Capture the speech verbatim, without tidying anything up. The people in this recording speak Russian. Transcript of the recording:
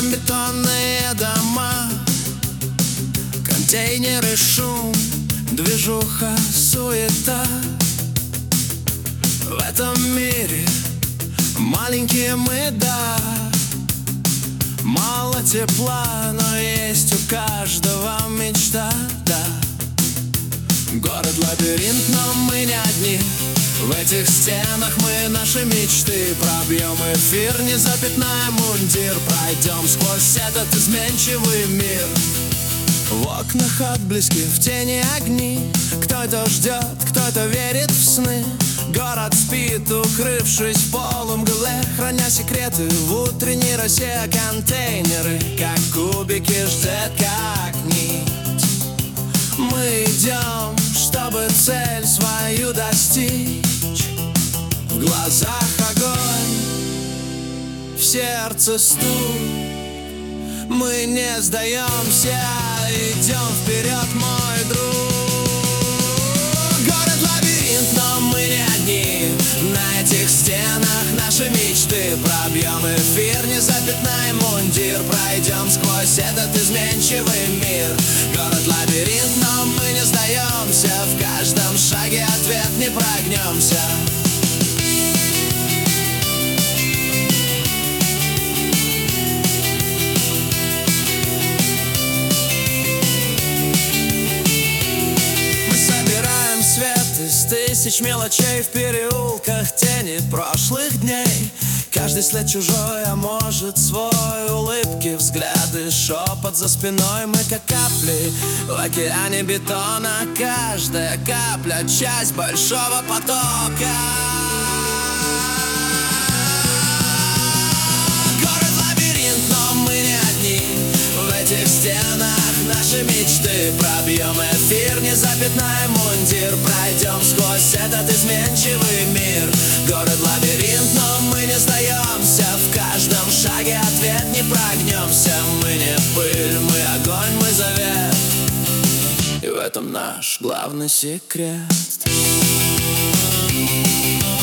бетонные дома, контейнеры, шум, движуха, суета. В этом мире маленькие мы, да. Мало тепла, но есть у каждого мечта, да. Город-лабиринт, но мы не одни. В этих стенах мы наши мечты пробьем эфир, не запятнаем мундир. Пройдем сквозь этот изменчивый мир. В окнах отблески, в тени огни. Кто-то ждет, кто-то верит в сны. Город спит, укрывшись в полумгле, храня секреты в утренней росе. Контейнеры, как кубики, ждет как нить. Мы идем, чтобы цель свою достичь. В глазах огонь, в сердце стук. Мы не сдаемся, идем вперед, мой друг. Город-лабиринт, но мы не одни. На этих стенах наши мечты пробьем эфир, не запятнаем мундир. Пройдем сквозь этот изменчивый мир. Город-лабиринт, но мы не сдаемся. В каждом шаге ответ, не прогнемся. Тысяч мелочей в переулках, тени прошлых дней. Каждый след чужой, а может свой. Улыбки, взгляды, шепот за спиной. Мы как капли в океане бетона. Каждая капля — часть большого потока. Город-лабиринт, но мы не одни. В этих стенах наши мечты пробьем эфир, не запятнаем мундир. Пройдем сквозь этот изменчивый мир. Город-лабиринт, но мы не сдаемся. В каждом шаге ответ, не прогнемся. Мы не пыль, мы огонь, мы завет. И в этом наш главный секрет.